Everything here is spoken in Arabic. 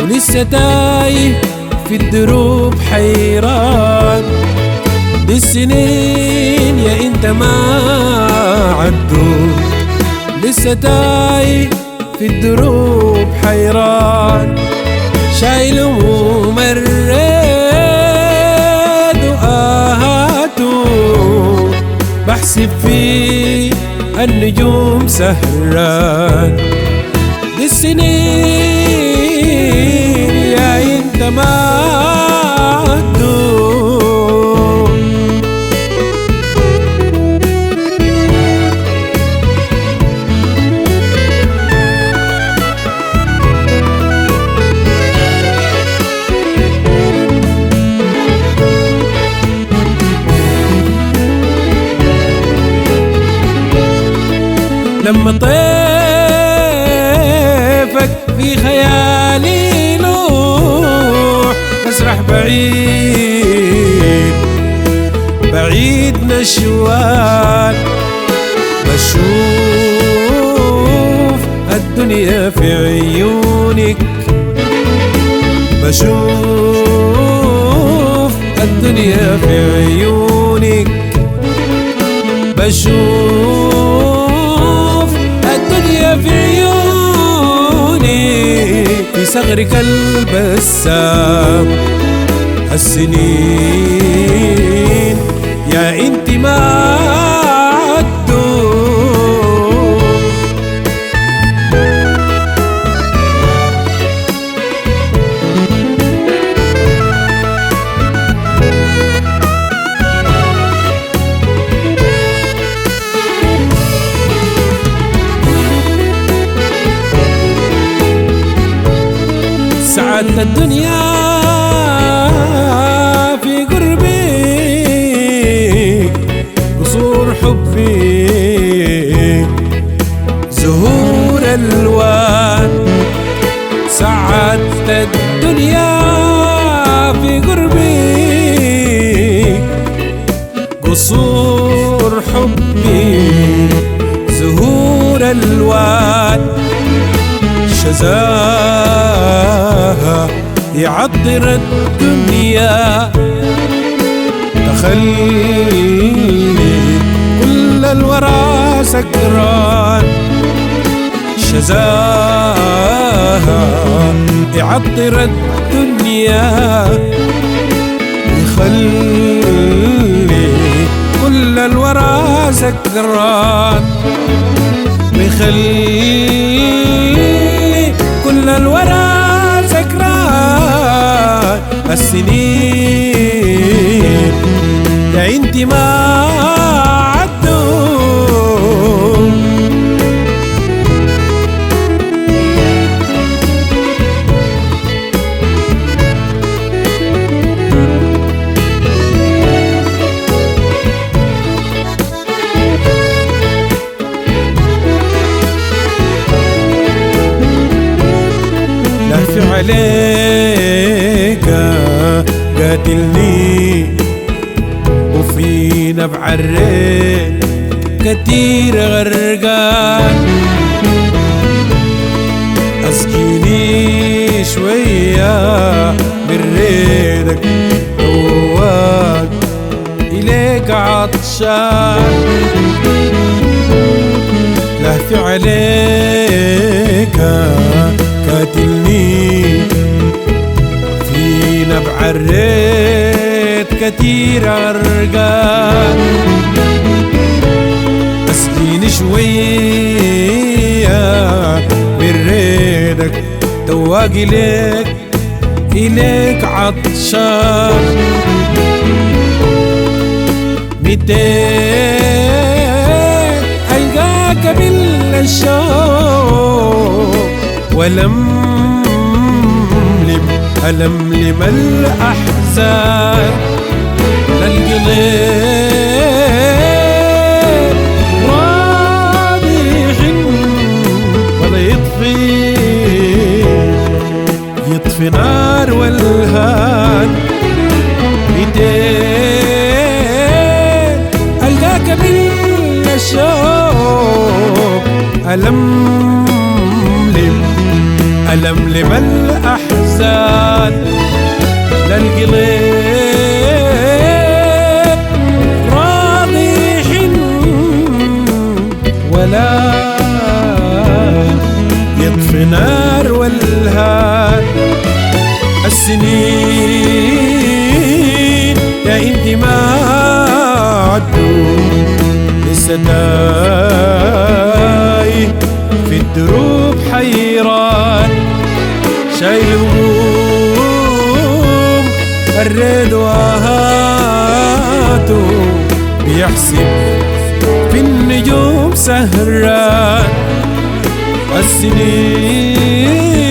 ولسه تايه في الدروب حيران. دي السنين يا انت ما عدوا، لسه تايه في الدروب حيران. شايل هموم الريد وآهاته، بحسب في النجوم سهران. دي السنين يا انت ما عدوا. لما طيفك في خيالي يلوح، بسرح بعيد بعيد نشوان. بشوف الدنيا في عيونك، بشوف الدنيا في عيونك، بشوف الدنيا في عيوني، في صغرك البسام. السنين يا انت ما عدوا. سعادة الدنيا في قربي، قصور حبي زهور الوان. سعادة الدنيا في قربي، قصور حبي زهور الوان. شذاها يعطر الدنيا، تخلي كل الورى سكران. شذاها يعطر الدنيا، يخلي كل الورى سكران، بيخلي كل الورى سكران. السنين يا انت ما عدوا. لهفي عليك قاتلني، وفي نبع الريح كتير غرقان. اسقيني شوية من ريدك جواك، إليك عطشان. لهفي عليك قاتلني، في نبع الريت كتير غرقان. اسقيني شوية من ريدك تواق، إليك عطشان. 200 ألقاك بالشوق، ألملم الأحزان. للقلب واضح ولا يطفي نار والهان. 200 ألقاك بالشوق، ألملم ألملم الأحزان للقلب راضي حن ولا يطفي نار والهان. السنين يا انتي ما عدوا لسه تايه في الدروب حيران، شايل هموم الريد وهاته بيحسب في النجوم سهران. السنين